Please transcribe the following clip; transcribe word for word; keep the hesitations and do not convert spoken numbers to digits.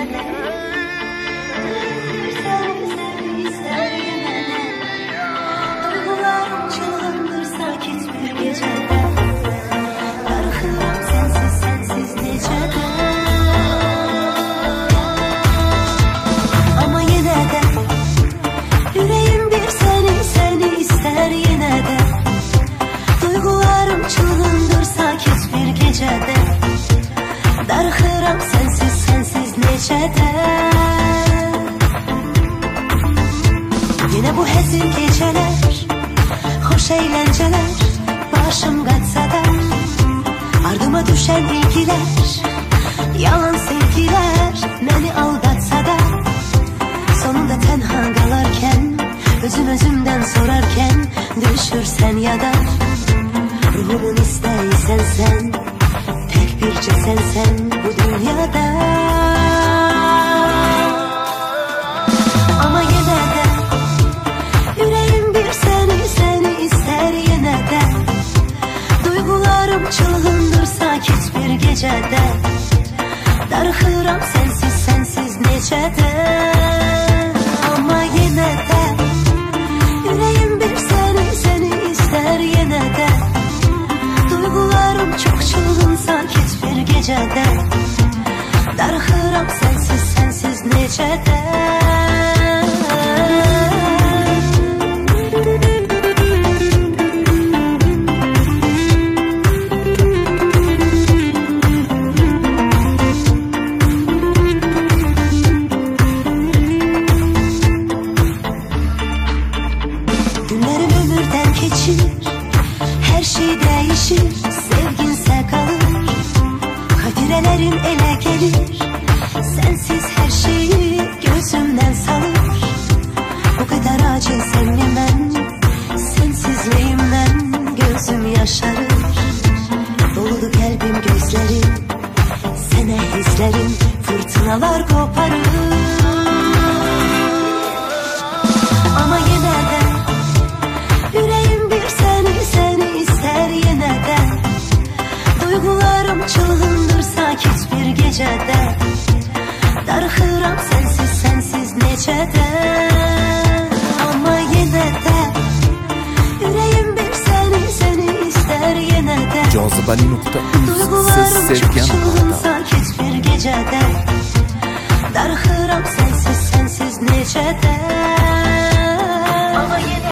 gecede. Seni seni ister yine de. Duygularım çılgındır sakit bir gecede. Dargınım sensiz sensiz necede. Ama yine de yüreğim bir seni seni ister yine de. Duygularım çılgındır sakit bir gecede. Dargınım sensiz sensiz necede. Yine bu hezin geceler, hoş eğlenceler, başım kaçsa da ardıma düşen ilgiler, yalan sevgiler beni aldatsa da sonunda tenha kalarken, özüm özümden sorarken düşürsen ya da ruhumun isteysen sen, tek birce sensen bu dünyada. Ama yine de yüreğim bir seni seni ister yine de. Duygularım çılgındır sakit bir gecede. Dargınım sensiz sensiz necede. Ama yine de yüreğim bir seni seni ister yine de. Duygularım çok çılgın sakit bir gecede. Dargınım sensiz sensiz necede. Günlerim ömürden geçir, her şey değişir, sevginse kalır. Kadirelerin ele gelir, sensiz her şeyi gözümden salır. Bu kadar acı sevmem, sensizliğimden gözüm yaşarır. Doludu kalbim gözlerim, sene hislerim, fırtınalar koparır. Ama yine de yüreğim bir seni seni ister yine de. Duygularım çılgındır sakit bir gecede. Dargınım sensiz sensiz necede. Ama yine de yüreğim bir seni seni ister yine de. Cazibeli nokta uz Duygularım siz çok sevgen çılgın haqida. sakit bir gecede. Dargınım sensiz sensiz necede.